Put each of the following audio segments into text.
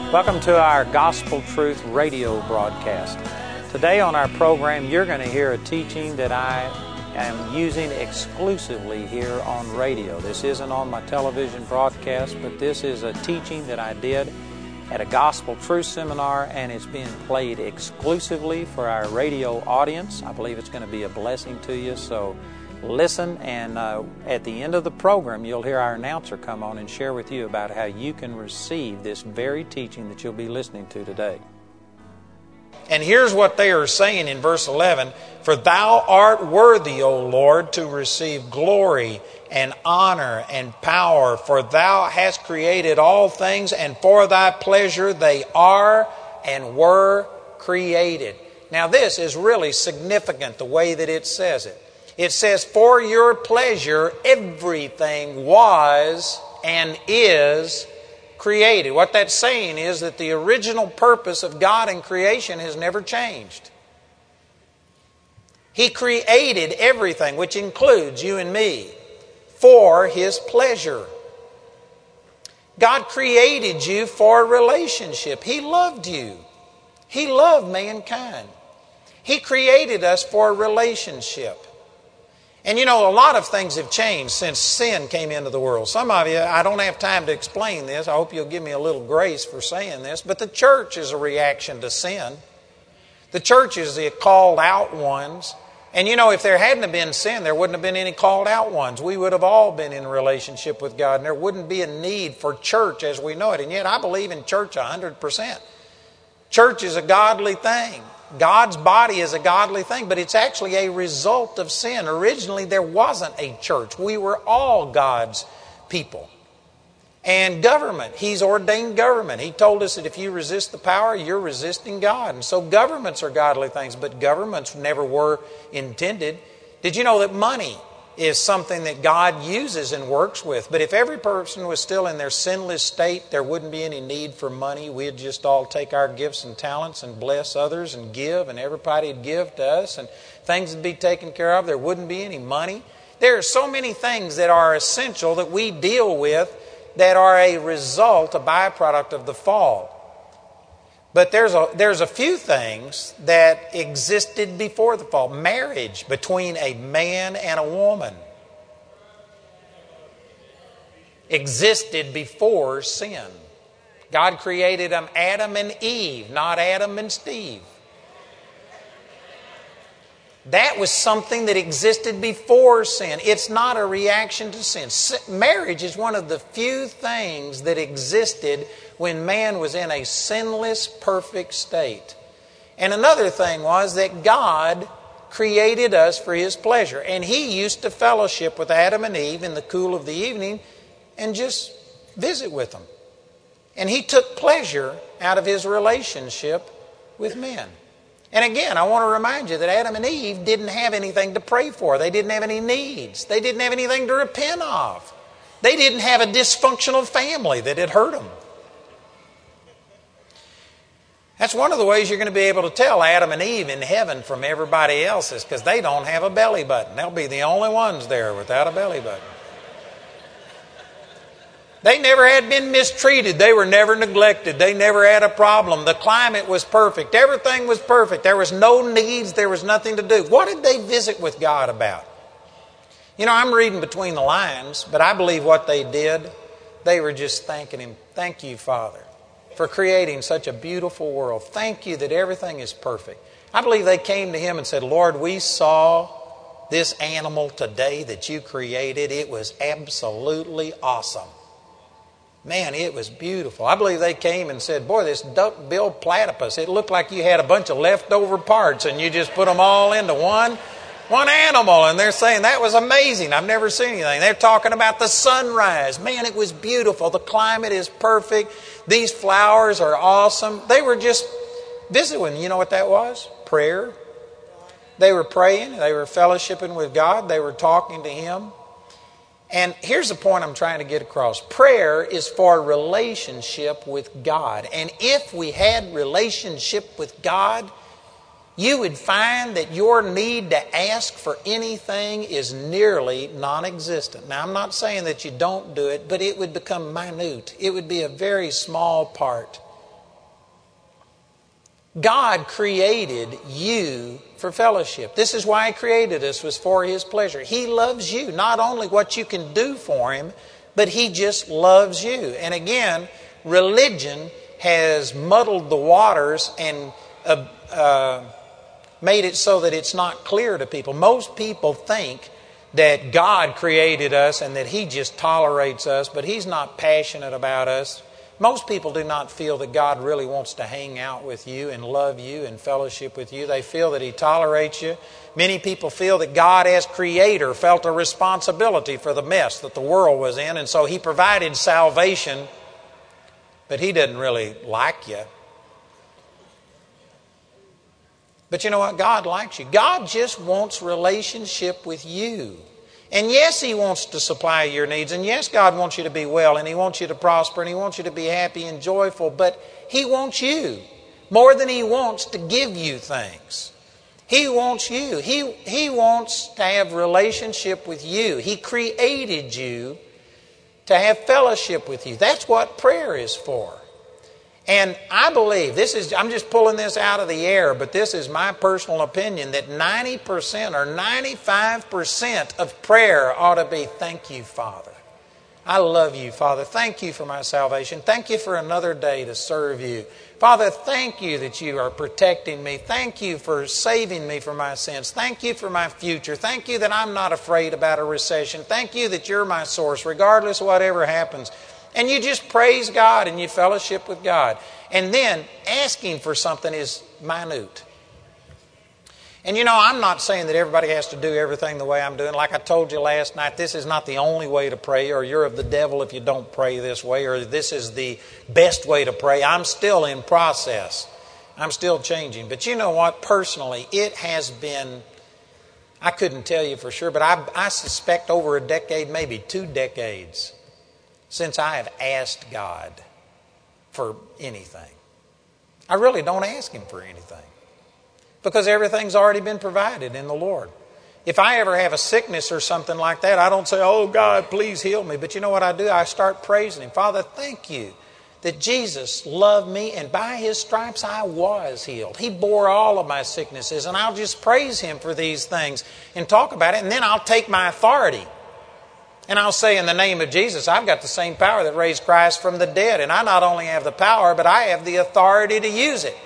Welcome to our Gospel Truth radio broadcast. Today on our program, you're going to hear a teaching that I am using exclusively here on radio. This isn't on my television broadcast, but this is a teaching that I did at a Gospel Truth seminar, and it's being played exclusively for our radio audience. I believe it's going to be a blessing to you, so listen, and at the end of the program, you'll hear our announcer come on and share with you about how you can receive this very teaching that you'll be listening to today. And here's what they are saying in verse 11, "For thou art worthy, O Lord, to receive glory and honor and power, for thou hast created all things, and for thy pleasure they are and were created." Now this is really significant, the way that it says it. It says, "For your pleasure everything was and is created." What that's saying is that the original purpose of God in creation has never changed. He created everything, which includes you and me, for His pleasure. God created you for a relationship. He loved you. He loved mankind. He created us for a relationship. And you know, a lot of things have changed since sin came into the world. Some of you, I don't have time to explain this. I hope you'll give me a little grace for saying this. But the church is a reaction to sin. The church is the called out ones. And you know, if there hadn't been sin, there wouldn't have been any called out ones. We would have all been in a relationship with God, and there wouldn't be a need for church as we know it. And yet I believe in church 100%. Church is a godly thing. God's body is a godly thing, but it's actually a result of sin. Originally, there wasn't a church. We were all God's people. And government, He's ordained government. He told us that if you resist the power, you're resisting God. And so governments are godly things, but governments never were intended. Did you know that money is something that God uses and works with? But if every person was still in their sinless state, there wouldn't be any need for money. We'd just all take our gifts and talents and bless others and give, and everybody would give to us, and things would be taken care of. There wouldn't be any money. There are so many things that are essential that we deal with that are a result, a byproduct of the fall. But there's a few things that existed before the fall. Marriage between a man and a woman existed before sin. God created them Adam and Eve, not Adam and Steve. That was something that existed before sin. It's not a reaction to sin. Marriage is one of the few things that existed when man was in a sinless, perfect state. And another thing was that God created us for His pleasure. And He used to fellowship with Adam and Eve in the cool of the evening and just visit with them. And He took pleasure out of His relationship with men. And again, I want to remind you that Adam and Eve didn't have anything to pray for. They didn't have any needs. They didn't have anything to repent of. They didn't have a dysfunctional family that had hurt them. That's one of the ways you're going to be able to tell Adam and Eve in heaven from everybody else, is because they don't have a belly button. They'll be the only ones there without a belly button. They never had been mistreated. They were never neglected. They never had a problem. The climate was perfect. Everything was perfect. There was no needs. There was nothing to do. What did they visit with God about? You know, I'm reading between the lines, but I believe what they did, they were just thanking Him. Thank you, Father, for creating such a beautiful world. Thank you that everything is perfect. I believe they came to Him and said, "Lord, we saw this animal today that you created. It was absolutely awesome. Man, it was beautiful." I believe they came and said, "Boy, this duck-billed platypus, it looked like you had a bunch of leftover parts and you just put them all into one animal." And they're saying, "That was amazing. I've never seen anything." They're talking about the sunrise. "Man, it was beautiful. The climate is perfect. These flowers are awesome." They were just visiting. You know what that was? Prayer. They were praying. They were fellowshipping with God. They were talking to Him. And here's the point I'm trying to get across. Prayer is for relationship with God. And if we had relationship with God, you would find that your need to ask for anything is nearly non-existent. Now, I'm not saying that you don't do it, but it would become minute. It would be a very small part God created you for fellowship. This is why He created us, was for His pleasure. He loves you, not only what you can do for Him, but He just loves you. And again, religion has muddled the waters and made it so that it's not clear to people. Most people think that God created us and that He just tolerates us, but He's not passionate about us. Most people do not feel that God really wants to hang out with you and love you and fellowship with you. They feel that He tolerates you. Many people feel that God as Creator felt a responsibility for the mess that the world was in, and so He provided salvation, but He doesn't really like you. But you know what? God likes you. God just wants relationship with you. And yes, He wants to supply your needs. And yes, God wants you to be well. And He wants you to prosper. And He wants you to be happy and joyful. But He wants you more than He wants to give you things. He wants you. He wants to have relationship with you. He created you to have fellowship with you. That's what prayer is for. And I believe, I'm just pulling this out of the air, but this is my personal opinion, that 90% or 95% of prayer ought to be, thank you, Father. I love you, Father. Thank you for my salvation. Thank you for another day to serve you. Father, thank you that you are protecting me. Thank you for saving me from my sins. Thank you for my future. Thank you that I'm not afraid about a recession. Thank you that you're my source, regardless of whatever happens. And you just praise God and you fellowship with God. And then asking for something is minute. And you know, I'm not saying that everybody has to do everything the way I'm doing. Like I told you last night, this is not the only way to pray, or you're of the devil if you don't pray this way, or this is the best way to pray. I'm still in process. I'm still changing. But you know what? Personally, it has been, I couldn't tell you for sure, but I suspect over a decade, maybe 2 decades, since I have asked God for anything. I really don't ask Him for anything, because everything's already been provided in the Lord. If I ever have a sickness or something like that, I don't say, oh God, please heal me. But you know what I do? I start praising Him. Father, thank you that Jesus loved me, and by His stripes I was healed. He bore all of my sicknesses, and I'll just praise Him for these things and talk about it, and then I'll take my authority. And I'll say, in the name of Jesus, I've got the same power that raised Christ from the dead. And I not only have the power, but I have the authority to use it.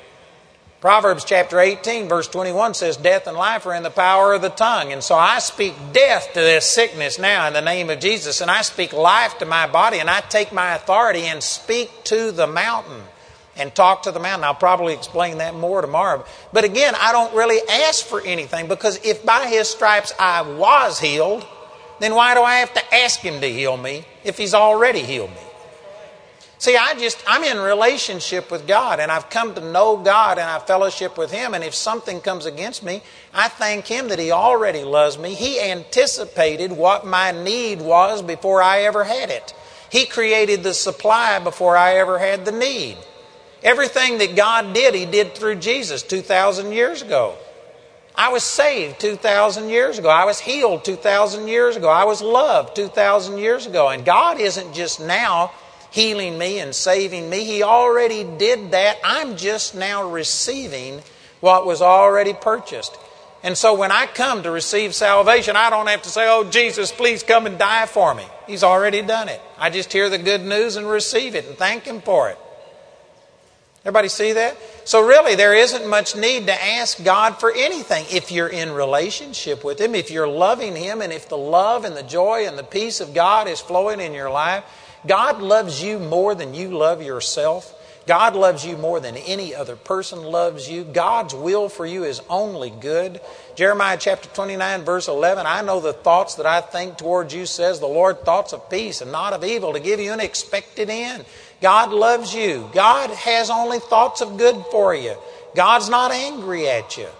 Proverbs chapter 18, verse 21 says, death and life are in the power of the tongue. And so I speak death to this sickness now in the name of Jesus. And I speak life to my body. And I take my authority and speak to the mountain and talk to the mountain. I'll probably explain that more tomorrow. But again, I don't really ask for anything, because if by His stripes I was healed, then why do I have to ask Him to heal me if He's already healed me? See, I'm in relationship with God, and I've come to know God, and I fellowship with Him. And if something comes against me, I thank Him that He already loves me. He anticipated what my need was before I ever had it. He created the supply before I ever had the need. Everything that God did, He did through Jesus 2,000 years ago. I was saved 2,000 years ago. I was healed 2,000 years ago. I was loved 2,000 years ago. And God isn't just now healing me and saving me. He already did that. I'm just now receiving what was already purchased. And so when I come to receive salvation, I don't have to say, oh, Jesus, please come and die for me. He's already done it. I just hear the good news and receive it and thank Him for it. Everybody see that? So really, there isn't much need to ask God for anything if you're in relationship with Him, if you're loving Him, and if the love and the joy and the peace of God is flowing in your life. God loves you more than you love yourself. God loves you more than any other person loves you. God's will for you is only good. Jeremiah chapter 29, verse 11, I know the thoughts that I think towards you, says the Lord, thoughts of peace and not of evil, to give you an expected end. God loves you. God has only thoughts of good for you. God's not angry at you.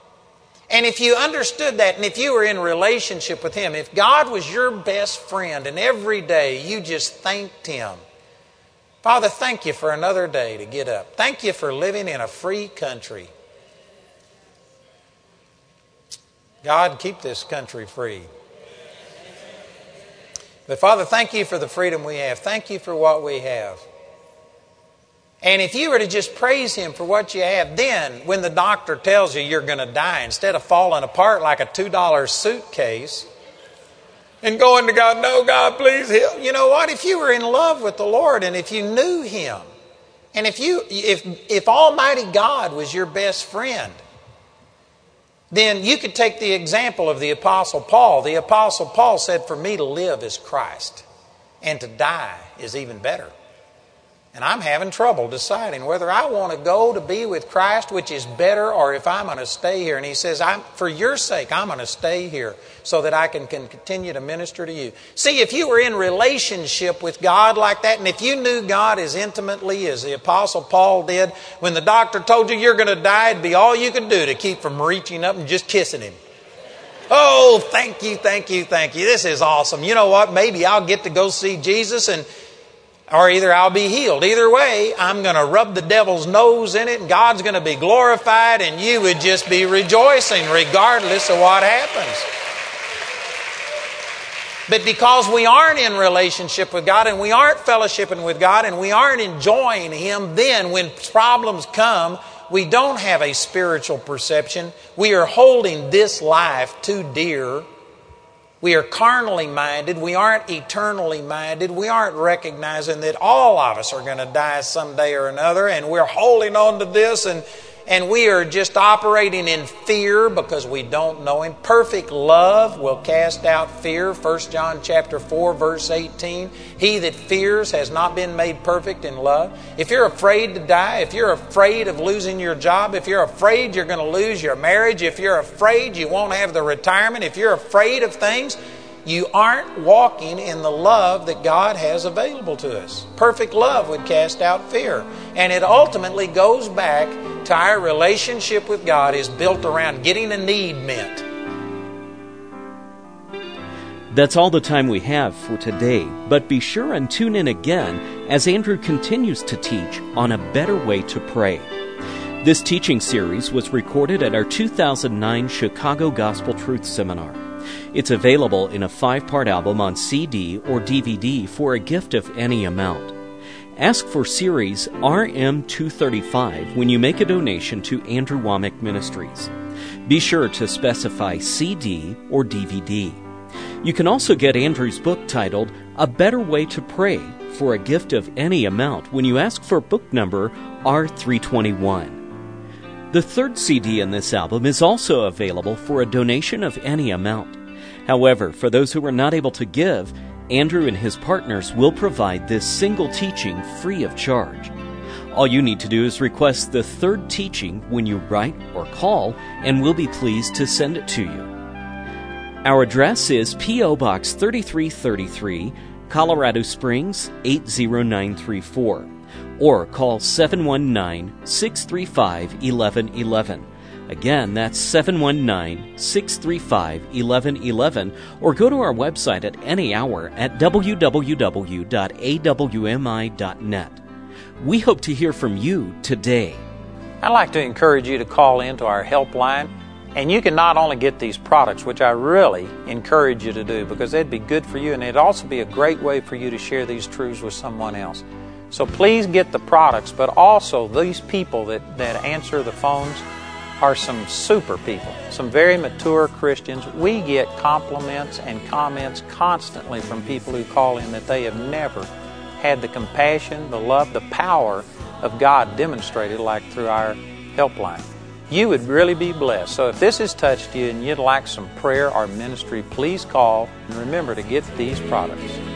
And if you understood that, and if you were in relationship with Him, if God was your best friend and every day you just thanked Him, Father, thank you for another day to get up. Thank you for living in a free country. God, keep this country free. But Father, thank you for the freedom we have. Thank you for what we have. And if you were to just praise Him for what you have, then when the doctor tells you you're going to die, instead of falling apart like a $2 suitcase and going to God, no, God, please help. You know what? If you were in love with the Lord and if you knew Him, and if Almighty God was your best friend, then you could take the example of the Apostle Paul. The Apostle Paul said, for me to live is Christ, and to die is even better. And I'm having trouble deciding whether I want to go to be with Christ, which is better, or if I'm going to stay here. And he says, for your sake, I'm going to stay here so that I can continue to minister to you. See, if you were in relationship with God like that, and if you knew God as intimately as the Apostle Paul did, when the doctor told you you're going to die, it'd be all you could do to keep from reaching up and just kissing Him. Oh, thank you, thank you, thank you. This is awesome. You know what? Maybe I'll get to go see Jesus or either I'll be healed. Either way, I'm going to rub the devil's nose in it and God's going to be glorified and you would just be rejoicing regardless of what happens. But because we aren't in relationship with God and we aren't fellowshipping with God and we aren't enjoying Him, then when problems come, we don't have a spiritual perception. We are holding this life too dear. We are carnally minded. We aren't eternally minded. We aren't recognizing that all of us are going to die someday or another, and we're holding on to this, and we are just operating in fear because we don't know Him. Perfect love will cast out fear. 1 John chapter 4, verse 18. He that fears has not been made perfect in love. If you're afraid to die, if you're afraid of losing your job, if you're afraid you're going to lose your marriage, if you're afraid you won't have the retirement, if you're afraid of things, you aren't walking in the love that God has available to us. Perfect love would cast out fear. And it ultimately goes back to our relationship with God is built around getting a need met. That's all the time we have for today, but be sure and tune in again as Andrew continues to teach on a better way to pray. This teaching series was recorded at our 2009 Chicago Gospel Truth Seminar. It's available in a 5-part album on CD or DVD for a gift of any amount. Ask for series RM235 when you make a donation to Andrew Wommack Ministries. Be sure to specify CD or DVD. You can also get Andrew's book titled A Better Way to Pray for a gift of any amount when you ask for book number R321. The third CD in this album is also available for a donation of any amount. However, for those who are not able to give, Andrew and his partners will provide this single teaching free of charge. All you need to do is request the third teaching when you write or call, and we'll be pleased to send it to you. Our address is P.O. Box 3333, Colorado Springs 80934, or call 719-635-1111. Again, that's 719-635-1111, or go to our website at any hour at www.awmi.net. We hope to hear from you today. I'd like to encourage you to call into our helpline, and you can not only get these products, which I really encourage you to do because they'd be good for you, and it'd also be a great way for you to share these truths with someone else. So please get the products, but also these people that answer the phones are some super people, some very mature Christians. We get compliments and comments constantly from people who call in that they have never had the compassion, the love, the power of God demonstrated like through our helpline. You would really be blessed. So if this has touched you and you'd like some prayer or ministry, please call and remember to get these products.